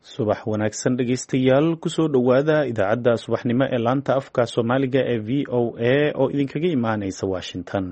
subax wanaagsan dhegaystayaal kusoo dhowaada idaacadda subaxnimo ee laanta afka soomaaliga ee v o a oo idinkaga imaanaysa washington.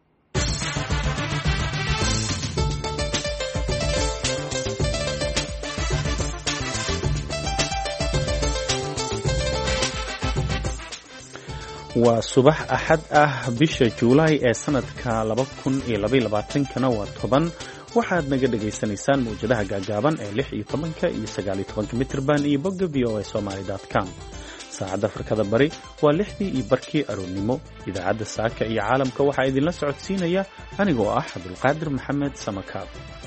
waa subax axad ah bisha juulaay ee sanadka 2022kana waa 10. waxaad naga dhagaysanaysaan mawjadaha gaagaaban ee 16 iyo 19 mitirban iyo bogga voasomali.com. saacadda Afrikada Bari waa 6 iyo barkii aroornimo. idaacadda saaka iyo caalamka waxaa idinla socodsiinaya anigoo ah Cabdulqaadir Maxamed Samakaab.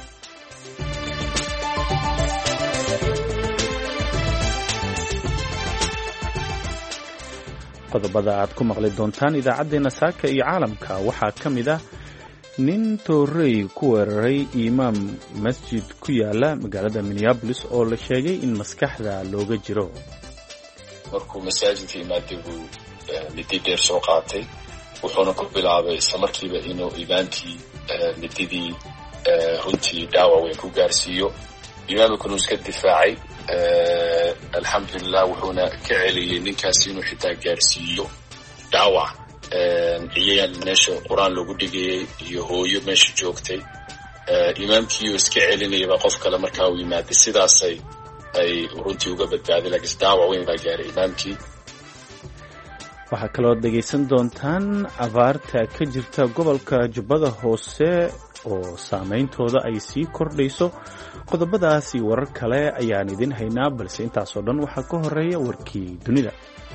qodobada aad ku maqli doontaan idaacadeena saaka iyo caalamka waxaa ka mid ah nin toorey ku weeraray imaam masjid ku yaala magaalada Minneapolis oo la sheegay in maskaxda looga jiro. markuu masaajidka imaaday buu midi dheer soo qaatay wuxuuna ku bilaabay isla markiiba inuu imaamkii mididii runtii dhaawac weyn ku gaarsiiyo. imaamkuna uu iska difaacay alxamdulilah wuxuuna ka celiyey ninkaasi inuu xitaa gaarsiiyo dhaawac. ciyaal meesha quraan loogu dhigayay iyo hooyo meesha joogtay imaamkii oo iska celinayaba qof kale markaa uu yimaaday sidaasay ay runtii uga badbaaday laakiin dhaawac weyn baa gaaray imaamkii. waxaa kaloo dhegaysan doontaan abaarta ka jirta gobolka Jubbada Hoose oo saameyntooda ay sii kordhayso. qodobadaas iyo warar kale ayaan idin haynaa balse intaasoo dhan waxaa ka horeeya warkii dunida.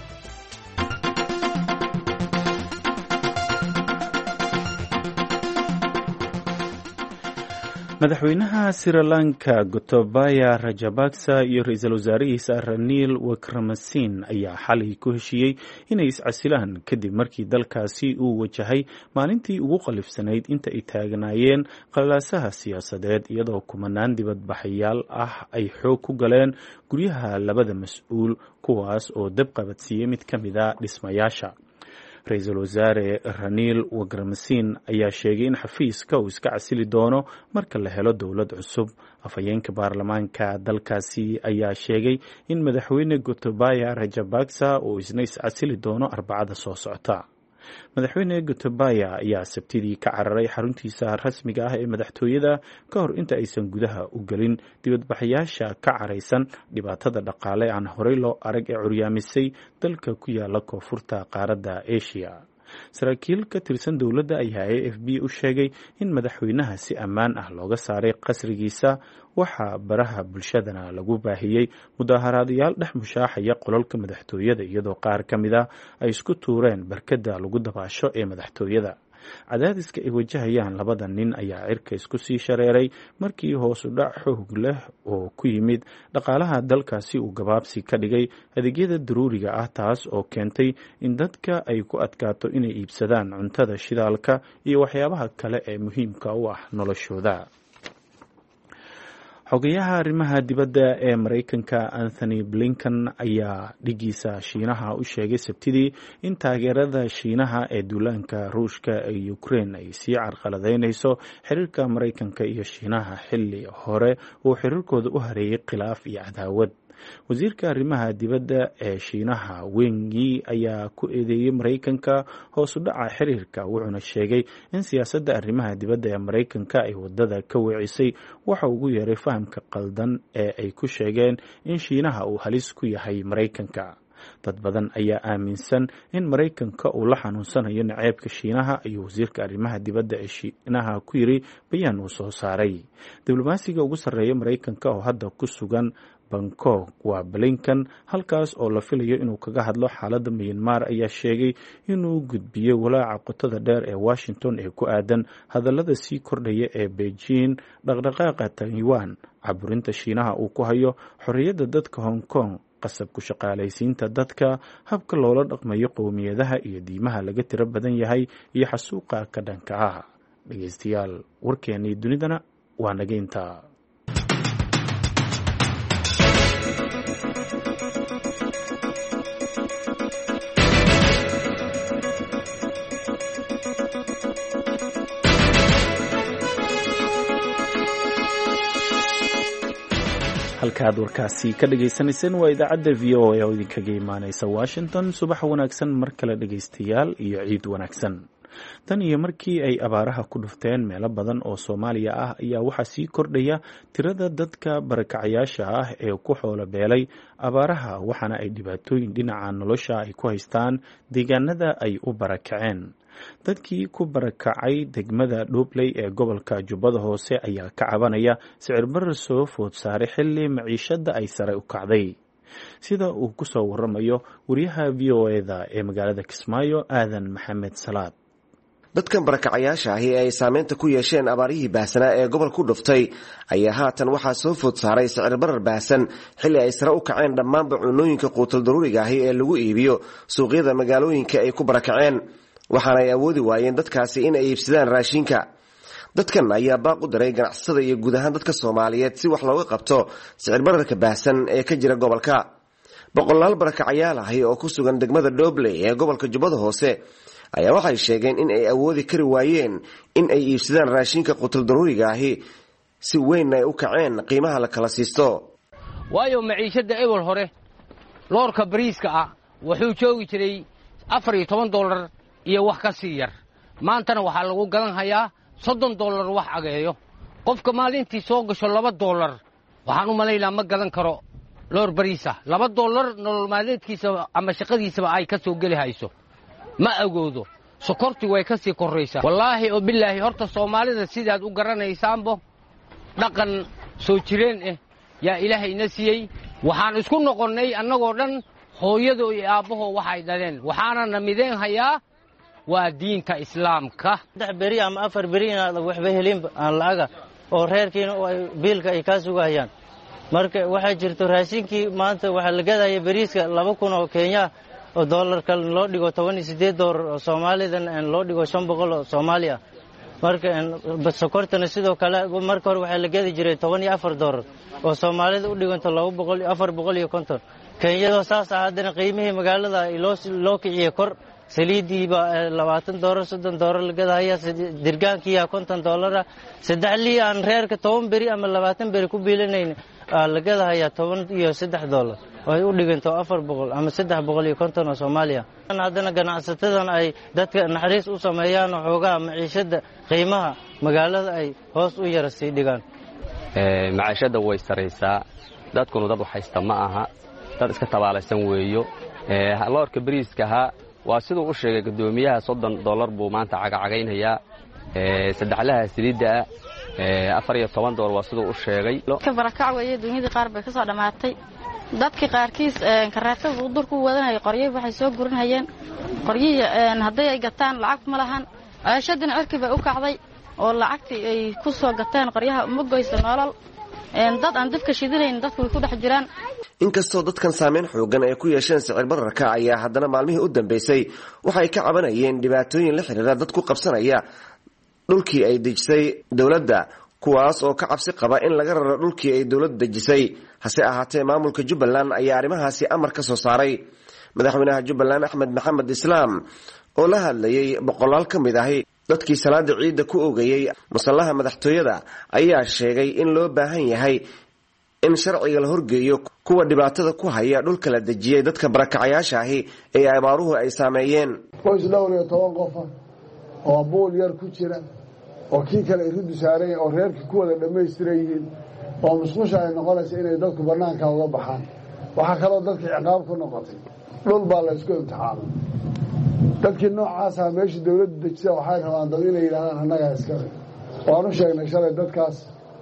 madaxweynaha Sri Lanka Gotabaya Rajapaksa iyo ra'iisul wasaarihiisa Ranil Wickremesinghe ayaa xalay ku heshiiyey inay iscasilaan kadib markii dalkaasi uu wajahay maalintii ugu qalifsanayd inta ay taagnaayeen qalaasaha siyaasadeed iyadoo kumanaan dibadbaxayaal ah ay xoog ku galeen guryaha labada mas-uul kuwaas oo dab qabadsiiyey mid ka mid a dhismayaasha. ra-iisul wasaare Ranil Wickremesinghe ayaa sheegay in xafiiska uu iska casili doono marka la helo dowlad cusub. afhayeenka baarlamaanka dalkaasi ayaa sheegay in madaxweyne Gotabaya Rajapaksa uu isna iscasili doono Arbacada soo socota. madaxweyne Gotabaya ayaa sabtidii ka cararay xaruntiisa rasmiga ah ee madaxtooyada ka hor inta aysan gudaha u gelin dibadbaxayaasha ka caraysan dhibaatada dhaqaale aan horey loo arag ee curyaamisay dalka ku yaala koonfurta qaaradda Asia. saraakiil ka tirsan dowladda ayaa AFP u sheegay in madaxweynaha si ammaan ah looga saaray qasrigiisa. waxaa baraha bulshadana lagu baahiyey mudaaharaadayaal dhex mushaaxaya qolalka madaxtooyada iyadoo qaar ka mid ah ay isku tuureen barkada lagu dabaasho ee madaxtooyada. cadaadiska ay wajahayaan labada nin ayaa cirka isku sii shareeray markii hoos u dhac xoog leh oo ku yimid dhaqaalaha dalkaasi uu gabaabsi ka dhigay adeegyada daruuriga ah taas oo keentay in dadka ay ku adkaato inay iibsadaan cuntada, shidaalka iyo waxyaabaha kale ee muhiimka u ah noloshooda. xogayaha arrimaha dibadda ee Mareykanka Anthony Blinken ayaa dhigiisa Shiinaha u sheegay sabtidii in taageerada Shiinaha ee duulaanka Ruushka ee Ukraine ay sii carqaladeynayso xiriirka Mareykanka iyo Shiinaha xilli hore uu xiriirkooda u hareeyay khilaaf iyo cadaawad. wasiirka arrimaha dibadda ee Shiinaha Wang Yi ayaa ku eedeeyay Mareykanka hoos u dhaca xiriirka wuxuuna sheegay in siyaasadda arrimaha dibadda ee Mareykanka ay wadada ka weecisay waxa ugu yeeray fahamka qaldan ee ay ku sheegeen in Shiinaha uu halis ku yahay Mareykanka. dad badan ayaa aaminsan in Mareykanka uu la xanuunsanayo naceebka Shiinaha ayuu wasiirka arrimaha dibadda ee Shiinaha ku yiri bayaan uu soo saaray. diblomaasiga ugu sarreeya Mareykanka oo hadda ku sugan Bangkok waa Blinken halkaas oo la filayo inuu kaga hadlo xaaladda Myanmar ayaa sheegay inuu gudbiyey walaaca qotada dheer ee Washington ee ku aadan hadallada sii kordhaya ee Beijing, dhaqdhaqaaqa Taiwan, caburinta Shiinaha uu ku hayo xorriyadda dadka Hong Kong, qasab ku shaqaalaysiinta dadka, habka loola dhaqmayo qowmiyadaha iyo diimaha laga tiro badan yahay iyo xasuuqa ka dhanka ah. dhegaystayaal warkeenii dunidana waa naga intaa. halkaad warkaasi ka dhagaysanayseen waa idaacadda v o a oo idinkaga imaanaysa washington. subax wanaagsan mar kale dhegaystayaal iyo ciid wanaagsan. tan iyo markii ay abaaraha ku dhufteen meelo badan oo Soomaaliya ah ayaa waxaa sii kordhaya tirada dadka barakacayaasha ah ee ku xoolo beelay abaaraha, waxaana ay dhibaatooyin dhinaca nolosha ay ku haystaan deegaanada ay u barakaceen. dadkii ku barakacay degmada Dhobley ee gobolka Jubbada Hoose ayaa ka cabanaya sicir barar soo food saaray xilli maciishada ay sare u kacday, sida uu ku soo waramayo wariyaha VOA-da ee magaalada Kismaayo Aadan Maxamed Salaad. dadkan barakacayaasha ahi ay saameynta ku yeesheen abaarihii baahsanaa ee gobolka ku dhuftay ayaa haatan waxaa soo food saaray sicir barar baahsan xilli ay sare u kaceen dhammaanba cunooyinka quutal daruuriga ahi ee lagu iibiyo suuqyada magaalooyinka ay ku barakaceen, waxaana ay awoodi waayeen dadkaasi in ay iibsadaan raashinka. dadkan ayaa baaq u diray ganacsatada iyo guud ahaan dadka Soomaaliyeed si wax looga qabto sicir bararka baahsan ee ka jira gobolka. boqolaal barakacayaal ahi oo ku sugan degmada Dhobley ee gobolka Jubbada Hoose ayaa waxay sheegeen in ay awoodi kari waayeen in ay iibsadaan raashinka quutal daruuriga ahi si weyn ay u kaceen qiimaha la kala siisto. waayo maciishada ebel hore loorka bariiska ah wuxuu joogi jiray $14 iyo wax ka sii yar, maantana waxaa lagu gadan hayaa $30 wax ageeyo. qofka maalintii soo gasho $2 waxaan u malaynaa ma gadan karo loor bariisa. $2 nolol maalmeedkiisa ama shaqadiisaba ay ka soo geli hayso ma agoodo. sokorti way ka sii koraysaa. wallaahi oo billaahi horta Soomaalida sidaad u garanaysaanbo dhaqan soo jireen yaa Ilaahayna siiyey. waxaan isku noqonnay annagoo dhan hooyado iyo aabbaho waxay dhaleen, waxaana namideen hayaa waa diinta islaamka. 3 beri ama 4 beri inaad waxba helin aan laaga oo reerkiina oo biilka ay ka sugayaan. marka waxa jirto raashinkii maanta waxa la gadaya bariiska 2,000 oo Kenya oo dollarka loo dhigo $28 oo Soomaalidan aan loo dhigo 500 oo Soomaaliya. marka sokortana sidoo kale marka hore waxa la gadi jiray $14 oo Soomaalida u dhiganto 450. Kenyada saas ahaadana qiimihii magaalada loo kiciye kor saliidiiba $20 $30 la gadaya, dirgaankii $50. saddexlii aan reerka 10 beri ama 20 beri ku biilanayn la gadaya $13 oo ay u dhiganto 400 ama 350 oo Soomaaliya. haddana ganacsatadan ay dadka naxariis u sameeyaan xoogaa maciishada qiimaha magaalada ay hoos u yara sii dhigaan. maciishada way sareysaa, dadkuna dad waxaysta ma aha, dad iska tabaalaysan weeyo. loorka bariiska waa sidoo u sheegay gudoomiyaha $30 buu maanta cagacagaynayaa. saddexlaha saliida $14 waa sidoo u sheegay. ka barakac weeye dunida qaar bay ka soo dhamaatay. dadkii qaarkiis kareetada durku wadanay qoryo waxay soo gurinayeen qoryihi haday ay gataan lacag ma lahan. aashadana cirki bay u kacday oo lacagtii ay ku soo gataan qoryaha uma goyso nolol. dad aan dadka shidinayn dadku ku dhex jiraan. inkastoo dadkan saameyn xoogan ay ku yeesheen sicir bararka ayaa haddana maalmihii u dambeysay waxay ka cabanayeen dhibaatooyin la xiriira dad ku qabsanaya dhulkii ay dejisay dowladda, kuwaas oo ka cabsi qaba in laga raro dhulkii ay dowladda dejisay. hase ahaatee maamulka Jubbaland ayaa arrimahaasi amar ka soo saaray. madaxweynaha Jubbaland Axmed Maxamed Islaam oo la hadlayay boqolaal ka mid ahi dadkii salaada ciidda ku oogayay musallaha madaxtooyada ayaa sheegay in loo baahan yahay in sharciga la horgeeyo kuwa dhibaatada ku haya dhulka la dejiyay dadka barakacayaasha ahi ee abaaruhu ay saameeyeen. qoys dhowr iyo 10 qof oo buul yar ku jira oo kii kale iridu saaray oo reerkii ku wada dhameystiran yihiin oo musqusha ay noqonaysa inay dadku banaanka uga baxaan. waxa kale oo dadkii ciqaab ku noqotay dhul baa la isku imtixaanay. dadkii noocaas ah meeshii dawladda dejisay waxay rabaan dad inay yiraahdaan annaga iska waanu sheegnay shalay dadkaas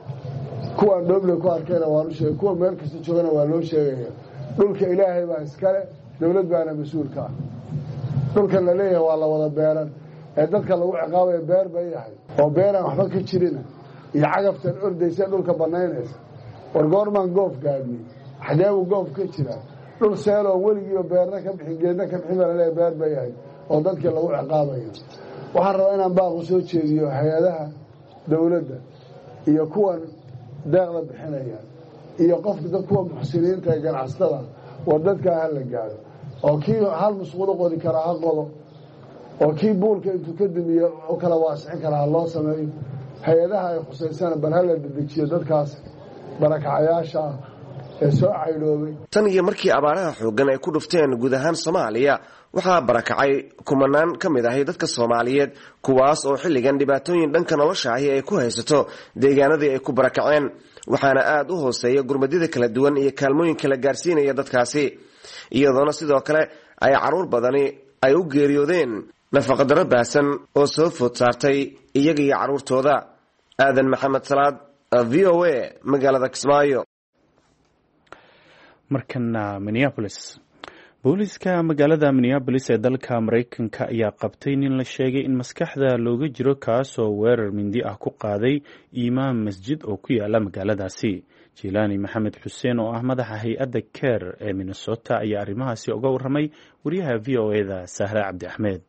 kuwa Dhobley ku arkayna waanu sheegay, kuwa meel kasta joogana waa loo sheegaya. dhulka Ilaahay baa iskale, dawlad baana mas'uulka ah. dhulka la leeyahay waa la wada beeran ee dadka lagu ciqaabayo beer bay yahay oo beeran waxba ka jirin iyo cagaftan ordaysa dhulka banaynaysa. war goormaan goof gaadhnay xagee uu goof ka jira dhul seelo weligiiba beerna ka bixin geedna ka bixin baa leeyahay beer bay yahay oo dadka lagu ciqaabayo. waxaan rabaa inaan baaq u soo jeediyo hay'adaha dawladda iyo kuwan deeqda bixinaya iyo qofka kuwa muxsiniinta ee ganacsatada waa dadka la gaaro oo kii hal mas'uul qodi kara ha qodo oo kii buulka intuu ka dimiyo oo kala waasicin kara loo sameeyo. hay'adaha ay khusaysan bal hal dedejiyo dadkaas barakacayaasha ee soo caydhoobay. tan iyo markii abaaraha xooggan ay ku dhufteen guud ahaan Soomaaliya waxaa barakacay kumanaan ka mid ah dadka Soomaaliyeed kuwaas oo xilligan dhibaatooyin dhanka nolosha ah ay ku haysato deegaanadii ay ku barakaceen waxaana aad u hooseeya gurmadida kala duwan iyo kaalmooyinka la gaarsiinaya dadkaasi iyadoona sidoo kale ay caruur badani ay u geeriyoodeen nafaqadaro baahsan oo soo food saartay iyaga iyo caruurtooda. aadan maxamed salaad, VOA, magaalada Kismaayo. markana Minneapolis. booliska magaalada Minneapolis ee dalka Mareykanka ayaa qabtay nin la sheegay in maskaxda looga jiro kaasoo weerar mindi ah ku qaaday imaam masjid oo ku yaala magaaladaasi. Jilaani Maxamed Xuseen oo ah madaxa hay-adda CARE ee Minnesota ayaa arrimahaasi uga warramay wariyaha VOA-da Sahra Cabdi Axmed.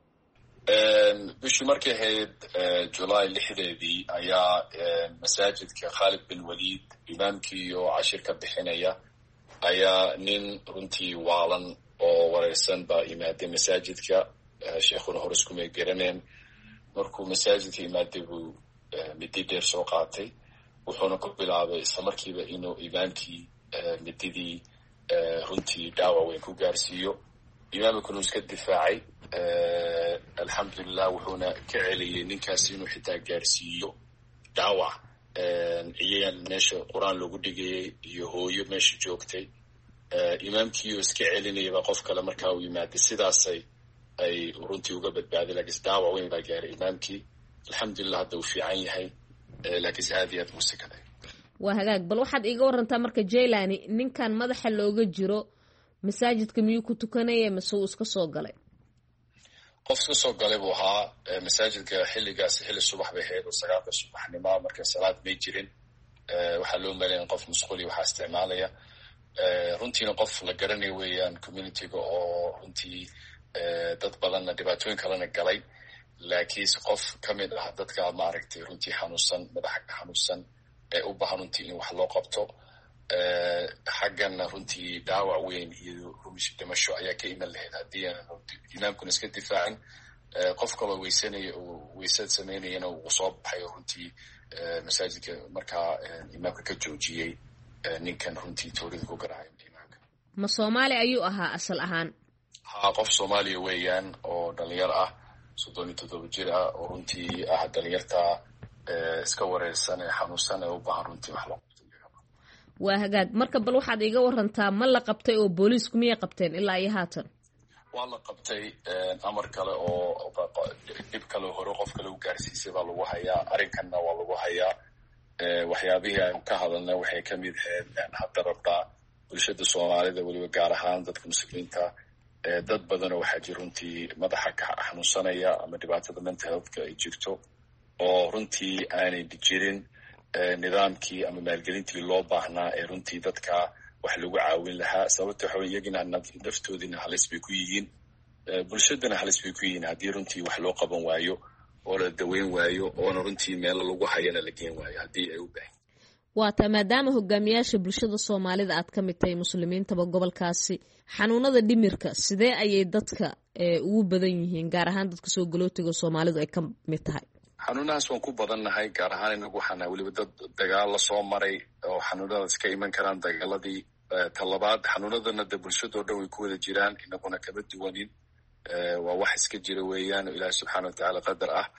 bishii markay ahayd July 6 ayaa masaajidka Khalid bin Walid imaamkii oo cashir ka bixinaya ayaa nin runtii waalan oo wareersan baa imaaday masaajidka. sheekhuna hore iskuma garaneen. markuu masaajidka imaaday buu midi dheer soo qaatay wuxuuna ku bilaabay isla markiiba inuu imaamkii mididii runtii dhaawac weyn ku gaarsiiyo. imaamkuna iska difaacay alxamdulilah wuxuuna ka celiyey ninkaasi inuu xitaa gaarsiiyo dhaawac ciyaal meesha qur-aan loogu dhigayay iyo hooyo meesha joogtay. imaamkii oo iska celinayaba qof kale markaa uu yimaaday sidaasay ay runtii uga badbaaday laakiinse dhaawac weyn baa gaaray imaamkii. alxamdulilah hadda uu fiican yahay laakiinse aad iyo aad buu sikaday. waa hagaag bal waxaad iiga warantaa marka Jailani ninkan madaxa looga jiro masaajidka miyuu ku tukanaya mise uu iska soo galay? qof iska soo galay buu ahaa. masaajidka xilligaas xilli subax bay ahayd oo 9 subaxnimo marka salaad may jirin. waxaa loo maleeyay qof musquli waxa isticmaalaya. runtiina qof la garanay weeyaan community-ga oo runtii dad badanna dhibaatooyin kalena galay laakiinse qof ka mid ah dadka maaragtay runtii xanuunsan madaxa ka xanuunsan ee u baahan runtii in wax loo qabto. xaggana runtii dhaawac weyn iyo rumish dhimasho ayaa ka iman lahayd haddii imaamkuna iska difaacin. qof kaloo weysanaya oo weysad samaynayana uu soo baxay oo runtii masaajidka markaa imaamka ka joojiyey ninkan runtii toorida ku garaacay imaamka. ma Soomaali ayuu ahaa asal ahaan? haa qof Soomaaliya weeyaan oo dhalinyar ah 37 jir ah oo runtii ah dhalinyarta iska wareersan ee xanuunsan ee u baahan runtii wax loo waa hagaag marka bal waxaad iiga warantaa ma la qabtay oo booliisku miyay qabteen ilaa iyo haatan? waa la qabtay. amar kale oo dib kale hore qof kale u gaarsiisay baa lagu hayaa. arrinkanna waa lagu hayaa. waxyaabihii aan ka hadalnay waxay ka mid ahayd hadda rabtaa bulshada Soomaalida weliba gaar ahaan dadka muslimiinta dad badan oo waxaa jira runtii madaxa ka xanuunsanaya ama dhibaatada mental health-ka ay jirto oo runtii aanay jirin nidaamkii ama maalgelintii loo baahnaa ee runtii dadka wax lagu caawin lahaa. sababta waxa weeye iyagina naftoodina halis bay ku yihiin bulshadana halis bay ku yihiin haddii runtii wax loo qaban waayo oo la daweyn waayo oona runtii meelo lagu hayana la geen waayo haddii ay u baahan. waata maadaama hogaamiyaasha bulshada Soomaalida aad ka mid tahay muslimiintaba gobolkaasi xanuunada dhimirka sidee ayay dadka ugu badan yihiin gaar ahaan dadka soo galootiga Soomaalidu ay ka mid tahay? xanuunahaas waan ku badannahay gaar ahaan inagu waxaan weliba dad dagaal la soo maray oo xanuunadaas ka iman karaan dagaaladii. talabaad xanuunadana de bulshadoo dhan way ku wada jiraan inaguna kama duwanin. waa wax iska jira weeyaan oo ilaahi subxaana watacaala qadar ah.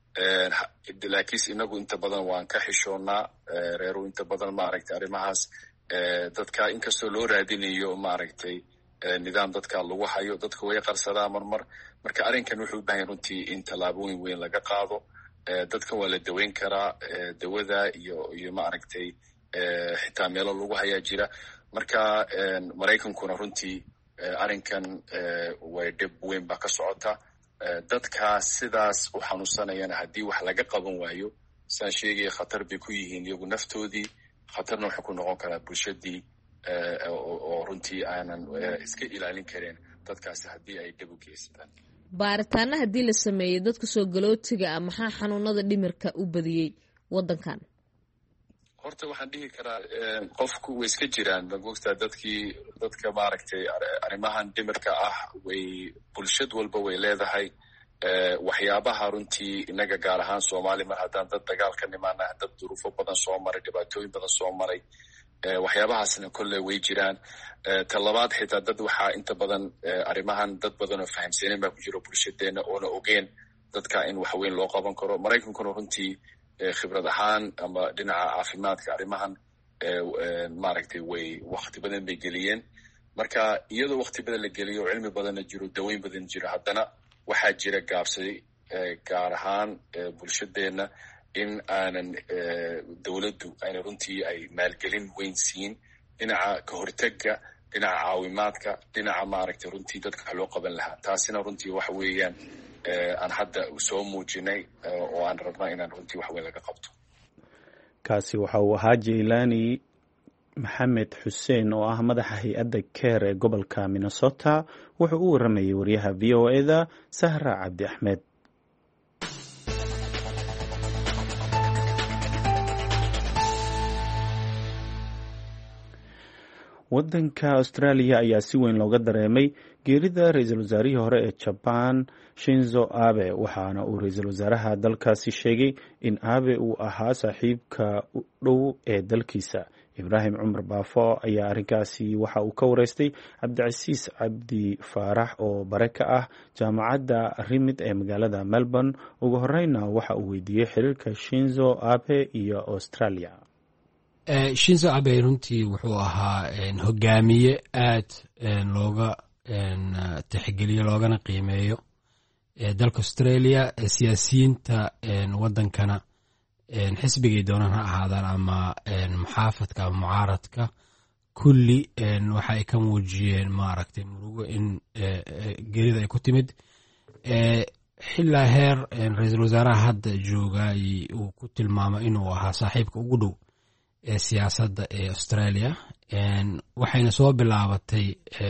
laakiinse inagu inta badan waan ka xishoonnaa. reeru inta badan maaragtay arrimahaas dadka inkastoo loo raadinayo maaragtay nidaam dadka lagu hayo dadka way qarsadaa marmar. marka arrinkan wuxuu u baahan runtii in tallaabooyin weyn laga qaado. dadkan waa la daweyn karaa. dawada iyo maaragtay xitaa meelo lagu hayaa jira. marka Maraykankuna runtii arrinkan way dhib weyn baa ka socota. dadka sidaas u xanuunsanayana haddii wax laga qaban waayo saan sheegaya khatar bay ku yihiin iyagu naftoodii. khatarna waxay ku noqon karaa bulshadii oo runtii aanan iska ilaalin karin dadkaasi haddii ay dhib u geystaan. baaritaana haddii la sameeyey dadka soo galootiga ah maxaa xanuunada dhimirka u badiyey wadankan? horta waxaan dhihi karaa qofku way iska jiraan maogtaa dadka maaragtay arrimahan dhimirka ah way bulshad walba way leedahay. waxyaabaha runtii inaga gaar ahaan Soomaali mar haddaan dad dagaal ka nimaana dad duruufo badan soo maray dhibaatooyin badan soo maray waxyaabahaasna kolle way jiraan. Ta labaad xitaa dad waxaa inta badan arrimahan dad badan oo fahamsanayn baa ku jiro bulshadeena oona ogeen dadka in wax weyn loo qaban karo. Maraykankuna runtii khibrad ahaan ama dhinaca caafimaadka arrimahan maaragtay way wakti badan bay geliyeen. Marka iyadoo wakti badan la geliyo oo cilmi badanna jiro, daweyn badan jiro, haddana waxaa jira gaabsaday gaar ahaan bulshadeena in aanan dowladdu ayna runtii ay maalgelin weyn siin dhinaca ka hortagga, dhinaca caawimaadka, dhinaca maaragtay runtii dadka wax loo qaban lahaa. Taasina runtii waxa weeyaan aan hadda soo muujinay oo aan rabnaa inaan runtii wax weyn laga qabto. kaasi waxa uu ahaa Jeylaani Maxamed Xuseen oo ah madaxa hay-adda CARE ee gobolka Minnesota. wuxuu u waramayay wariyaha VOA-da Sahra Cabdi Axmed. waddanka Australia ayaa si weyn looga dareemay geerida ra-iisul wasaarihii hore ee Japan Shinzo Abe, waxaana uu ra-iisul wasaaraha dalkaasi sheegay in Abe uu ahaa saaxiibka u dhow ee dalkiisa. Ibraahim Cumar Baafo ayaa arrinkaasi waxa uu ka wareystay Cabdicasiis Cabdi Faarax oo bare ka ah jaamacadda Rimid ee magaalada Melbourne. ugu horeyna waxa uu weydiiyey xiriirka Shinzo Abe iyo Australia. Shinzo Abe runtii wuxuu ahaa hogaamiye aad looga tixgeliyo loogana qiimeeyo dalka Australia. siyaasiyiinta wadankana xisbigay doonaan ha ahaadaan ama muxaafadka ama mucaaradka kulli waxa ay ka muujiyeen maaragtay murugo in geerida ay ku timid. xilaa heer ra-iisul wasaaraha hadda jooga uu ku tilmaamay inuu ahaa saaxiibka ugu dhow ee siyaasadda ee Australia. waxayna soo bilaabatay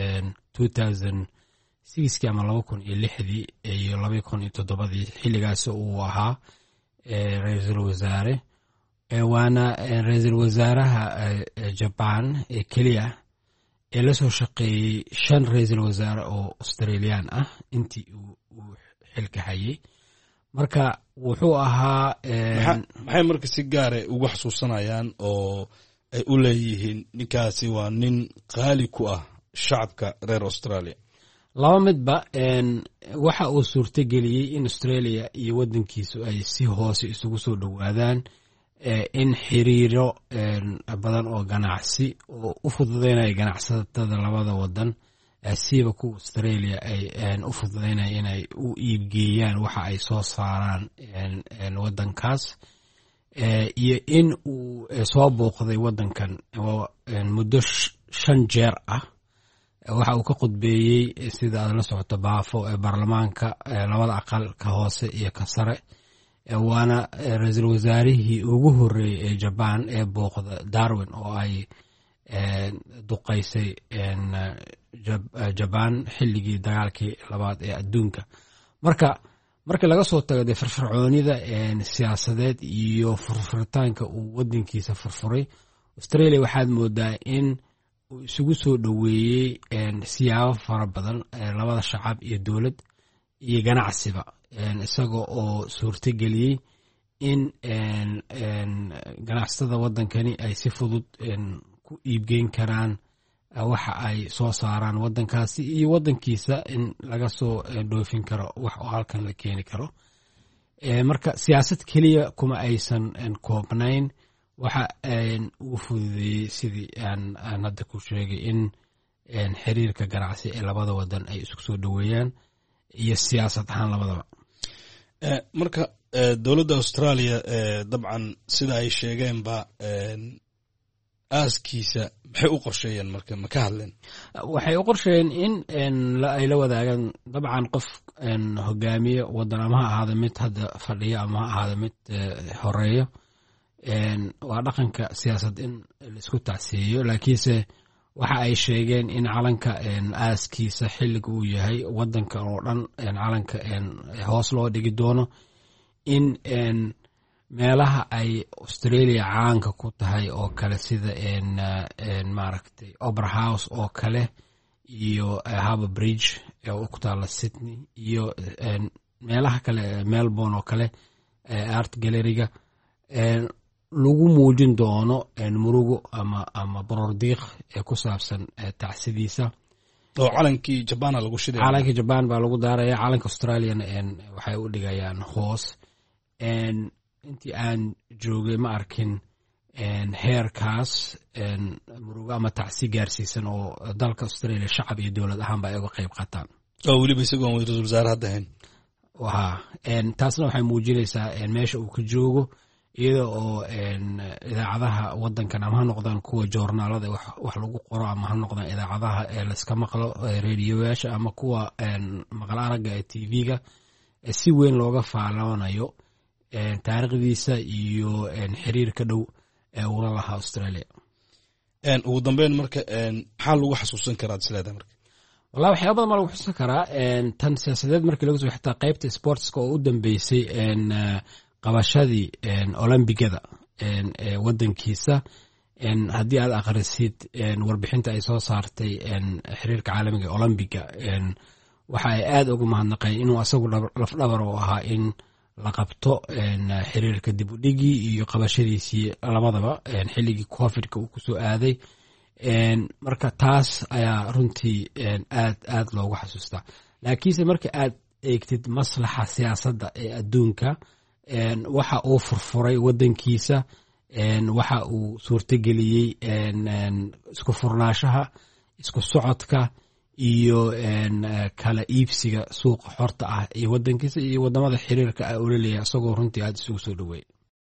2006 ama 2006 iyo 2007 xilligaas uu ahaa ra-iisul wasaare. waana ra-iisul wasaaraha Japan ee keliya ee la soo shaqeeyey 5 ra-iisul wasaare oo Australian ah intii uu xilka hayay. marka wuxuu ahaa maxay marka si gaara ugu xasuusanayaan oo ay u leeyihiin ninkaasi waa nin qaali ku ah shacabka reer Australia? laba midba waxa uu suurtageliyey in Australia iyo wadankiisu ay si hoose isugu soo dhowaadaan, in xiriiro badan oo ganacsi oo u fududeynaya ganacsatada labada wadan siiba ku Australia ay u fududeynaya inay u iibgeeyaan waxa ay soo saaraan wadankaas, iyo in uu soo booqday wadankan muddo 5 jeer ah. waxa uu ka qudbeeyey sida aad la socoto Baafo ee baarlamaanka labada aqal ka hoose iyo ka sare. waana ra-iisul wasaarihii ugu horeeyay ee Japan ee booqda Darwin oo ay duqaysay Japan xilligii dagaalkii labaad ee adduunka. marka laga soo tago firfircoonida siyaasadeed iyo furfuritaanka uu wadankiisa furfuray, Australia waxaad moodaa in uu isugu soo dhoweeyey siyaabo fara badan labada shacab iyo dowlad iyo ganacsiba, isaga oo suurtageliyey in ganacsatada wadankani ay si fudud ku iibgeyn karaan waxa ay soo saaraan wadankaasi iyo wadankiisa in laga soo dhoofin karo wax oo halkan la keeni karo. marka siyaasad keliya kuma aysan koobnayn, waxa uu fududeeyey sidii aan hadda ku sheegay in xiriirka ganacsi ee labada wadan ay isku soo dhoweeyaan iyo siyaasad ahaan labadaba. marka dowladda Australia dabcan sida ay sheegeenba aaskiisa maxay u qorsheeyeen marka ma ka hadleen? waxay u qorsheeyeen in ay la wadaagaan dabcan qof hogaamiye wadan ama ha ahaada mid hadda fadhiya ama ha ahaada mid horeeyo. waa dhaqanka siyaasad in la isku tacsiyeeyo, laakiinse waxa ay sheegeen in calanka aaskiisa xilliga uu yahay wadanka oo dhan calanka hoos loo dhigi doono, in meelaha ay Australia caanka ku tahay oo kale sida maaragtay Opera House oo kale iyo Harbour Bridge oo ku taala Sydney iyo meelaha kale Melbourne oo kale Art Gallery-ga lagu muujin doono murugo ama borordiiq ee ku saabsan tacsidiisa. oo calankii Japan lagu shiday, calankii Japan baa lagu daaraya, calanka Australiana waxay u dhigayaan hoos. intii aan joogay ma arkin heerkaas murugo ama tacsi gaarsiisan oo dalka Australia shacab iyo dowlad ahaanba ay uga qayb qaataan, oo weliba isagoo ra'iisul wasaare hadda hayn. taasna waxay muujinaysaa meesha uu ka joogo, iyada oo idaacadaha wadankan ama ha noqdaan kuwa joornaalada wax lagu qoro ama ha noqdaan idaacadaha layska maqlo reediyoyaasha ama kuwa maqal aragga ee TV-ga si weyn looga faaloonayo taariikhdiisa iyo xiriirka dhow ee ula lahaa Australia. ugu dambeyn marka maxaa lagu xasuusan karaa isleedahay marka? والله waxyaabo badan ma lagu xusan karaa tan siyaasadeed markii lagu soo xitaa qaybta sportska oo u dambeysay qabashadii Olombikada ee wadankiisa. haddii aad akhrisid warbixinta ay soo saartay xiriirka caalamiga Olombiga, waxa ay aad ugu mahadnaqeen inuu asagu lafdhabar u ahaa in la qabto xiriirka dib u dhigii iyo qabashadiisii labadaba xilligii COVID-ka uu kusoo aaday. marka taas ayaa runtii aad loogu xasuustaa. laakiinse marka aad eegtid maslaxa siyaasadda ee adduunka, waxa uu furfuray wadankiisa, waxa uu suurtageliyey isku furnaanshaha, isku socodka iyo kala iibsiga suuqa xorta ah iyo wadankiisa iyo wadamada xiriirka ah uu leeyahay, isagoo runtii aad isugu soo dhaweey.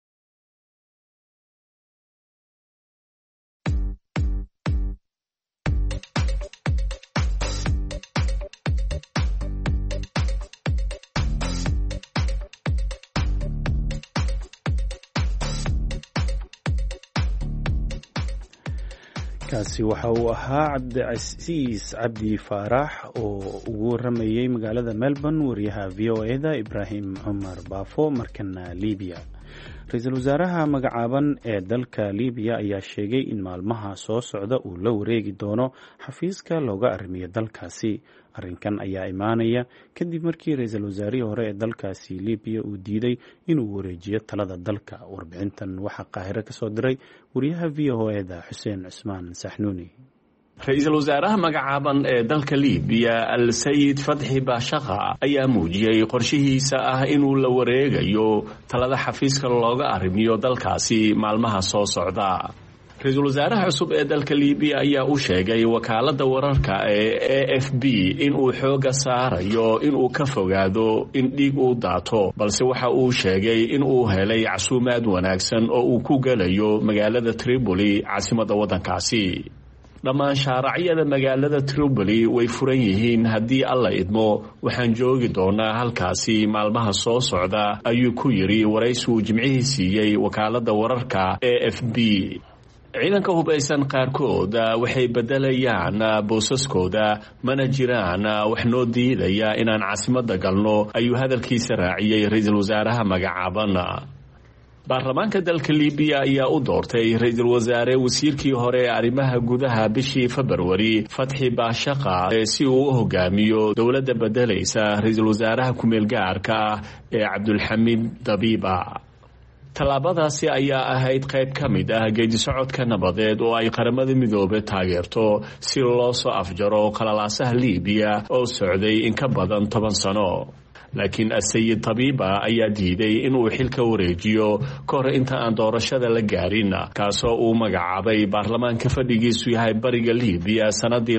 kaasi waxa uu ahaa cabdicasiis cabdi faarax oo ugu waramayay magaalada Melbourne wariyaha VOA-da Ibrahim Cumar Baafo. markana Liibiya, ra-iisul wasaaraha magacaaban ee dalka Liibiya ayaa sheegay in maalmaha soo socda uu la wareegi doono xafiiska looga arrimiyo dalkaasi. arrinkan ayaa imaanaya kadib markii ra-iisul wasaarihii hore ee dalkaasi Liibiya uu diiday inuu wareejiyo talada dalka. warbixintan waxaa Qaahire ka soo diray wariyaha VOA-da Xuseen Cusmaan Saxnuuni. ra-iisul wasaaraha magacaaban ee dalka Liibiya Al-Sayid Fadxi Baashaqa ayaa muujiyey qorshihiisa ah inuu la wareegayo talada xafiiska looga arrimiyo dalkaasi maalmaha soo socda. ra-iisul wasaaraha cusub ee dalka Liibiya ayaa u sheegay wakaaladda wararka ee AFP inuu xooga saarayo inuu ka fogaado in dhiig uu daato, balse waxa uu sheegay inuu helay casuumaad wanaagsan oo uu ku galayo magaalada Tripoli, caasimadda waddankaasi. dhammaan shaaracyada magaalada Tripoli way furan yihiin haddii alla idmo, waxaan joogi doonaa halkaasi maalmaha soo socda, ayuu ku yiri waraysi uu jimcihii siiyey wakaaladda wararka AFP. ciidanka hubaysan qaarkood waxay bedelayaan boosaskooda, mana jiraan wax noo diidaya inaan caasimadda galno, ayuu hadalkiisa raaciyey ra-iisul wasaaraha magacaaban. baarlamaanka dalka Liibiya ayaa u doortay ra-iisul wasaare wasiirkii hore ee arrimaha gudaha bishii Februari Fadxi Baashaqa si uu u hogaamiyo dowladda bedelaysa ra-iisul wasaaraha ku-meel gaarka ee Cabdulxamiid Dabiiba. tallaabadaasi ayaa ahayd qayb ka mid ah geedi socodka nabadeed oo ay qaramada midoobay taageerto si loo soo afjaro qalalaasaha Liibiya oo socday in ka badan 10 sano. laakiin Al-Sayid Dabiiba ayaa diiday inuu xilka wareejiyo kahor inta aan doorashada la gaarin, kaasoo uu magacaabay baarlamaanka fadhigiisu yahay bariga Liibiya sanadii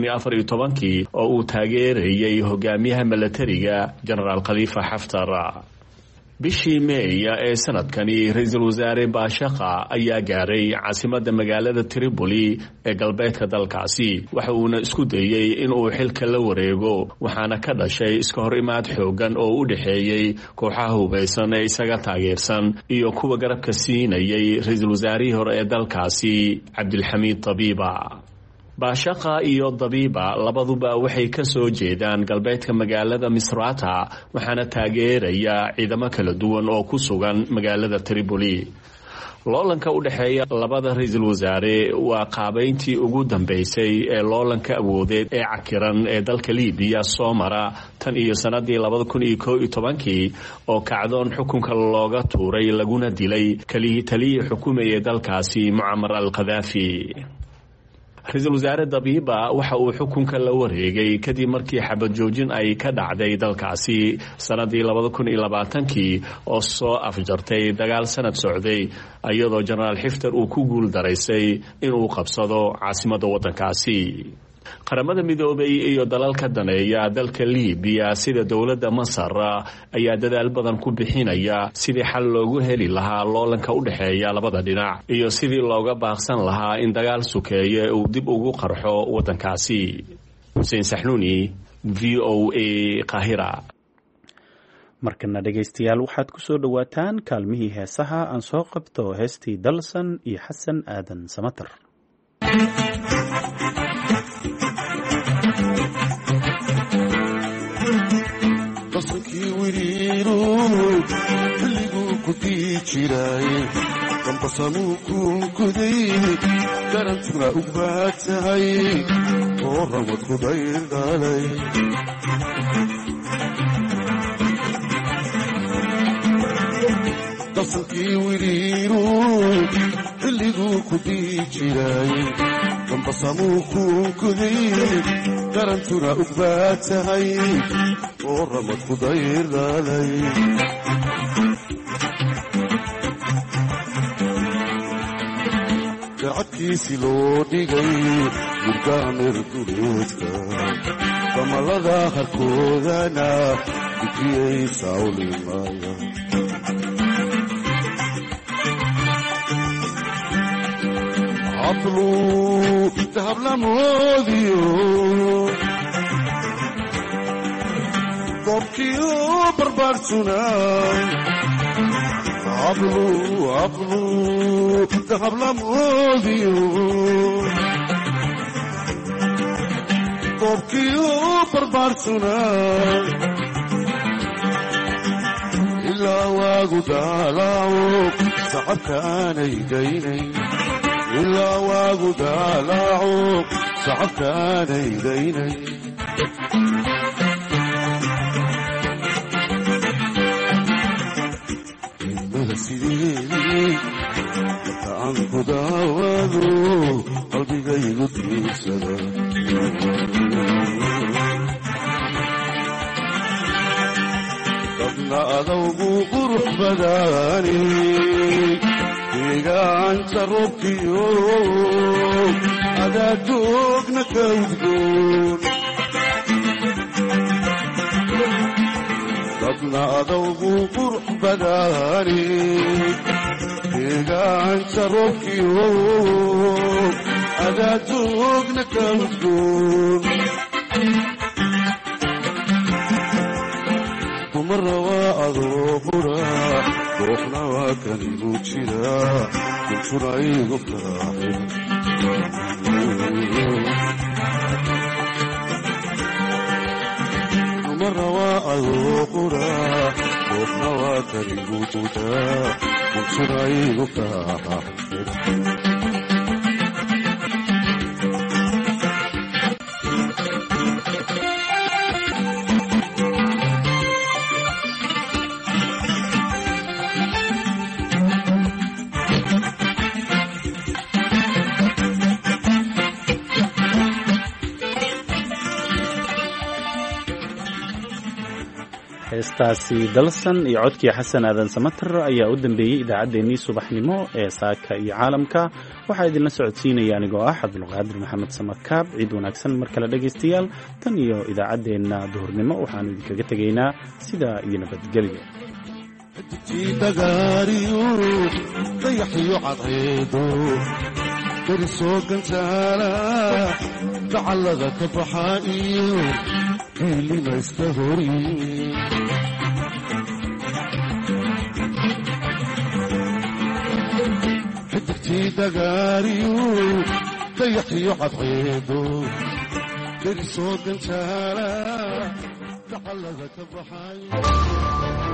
2014 oo uu taageerayay hogaamiyaha milatariga Generaal Khalifa Xaftar. bishii May ee sanadkani ra-iisul wasaare Baashaqa ayaa gaaray caasimadda magaalada Tripoli ee galbeedka dalkaasi, waxa uuna isku dayay inuu xilka la wareego, waxaana ka dhashay iska hor imaad xoogan oo u dhexeeyey kooxaha hubaysan ee isaga taageersan iyo kuwa garabka siinayay ra-iisul wasaarihii hore ee dalkaasi Cabdulxamiid Dabiiba. Baashaqa iyo Dabiiba labaduba waxay ka soo jeedaan galbeedka magaalada Misrata, waxaana taageeraya ciidamo kala duwan oo ku sugan magaalada Tripoli. loolanka u dhexeeya labada ra-iisul wasaare waa qaabayntii ugu dambaysay ee loolanka awoodeed ee cakiran ee dalka liibiya soo mara tan iyo sanadii 2011 oo kacdoon xukunka looga tuuray laguna dilay kalihii taliyii xukumayay dalkaasi mucamar al-khadaafi. ra-iisul wasaare dabiiba waxa uu xukunka la wareegay kadib markii xabad joojin ay ka dhacday dalkaasi sanadii 2020 oo soo afjartay dagaal sanad socday iyadoo jenaraal xiftar uu ku guul daraysay inuu qabsado caasimadda waddankaasi. qaramada midoobay iyo dalalka daneeya dalka liibiya sida dowladda masar ayaa dadaal badan ku bixinaya sidii xal loogu heli lahaa loolanka u dhexeeya labada dhinac iyo sidii looga baaqsan lahaa in dagaal sukeeye uu dib ugu qarxo waddankaasi. xuseen saxnuuni, VOA, Qaahira. markana dhegaystayaal waxaad ku soo dhowaataan kaalmihii heesaha aan soo qabto heestii dalsan iyo xasan aadan samatar. qasankii wiriiru xilliguu ku dii jiray dambasamuu kuunkuday garantuna u baad tahay oo ramad ku dhaydhalay qasankii wiriiru xilliguu ku dii jiray dambasamuu kuunkuday garantuna u baad tahay oo ramad ku daydhalay gacadkiisi loo dhigay murgaamir duleedka damalada harkoodana gudiyay sawlimaya hablu dahablamoodiyo dobkiyo barbaarsunay hablu dahablamoodiyo dobkiyo barbaarsunay ilaa waagu daalaaco sacabka aanay daynay ilaa waagu daalaaco sacabka aanay daynay marka aan ku daawado qalbigaygu tiirsada dadna adawgu qurux badaani deegaanka roobkiyo adaadoogna ka udgoon dadna adawgu qurux badaani deegaanka roobkiyo adaadoogna ka udgoon dumara waa adoo qura ruuxna waa kan igu jira kuntuna igu faraaxin dumara waa adoo qura ruuxna waa kan igu jira kuntuna igu faraaxin heestaasi dalsan iyo codkii xasan aadan samatar ayaa u dambeeyey idaacaddeenii subaxnimo ee saaka iyo caalamka. waxaa idinla socodsiinaya anigoo ah cabdulqaadir maxamed samakaab. ciid wanaagsan mar kale dhegaystayaal, tan iyo idaacaddeenna duhurnimo waxaanu idinkaga tegaynaa sidaa iyo nabadgelyo. dayaxiyo cadceedo darisoo gantaala dacallada ka baxa iyo hiilima iska hori xidigtii dagaariyo dayaxiyo cadceedo darisoo gantaala dacallada ka baxa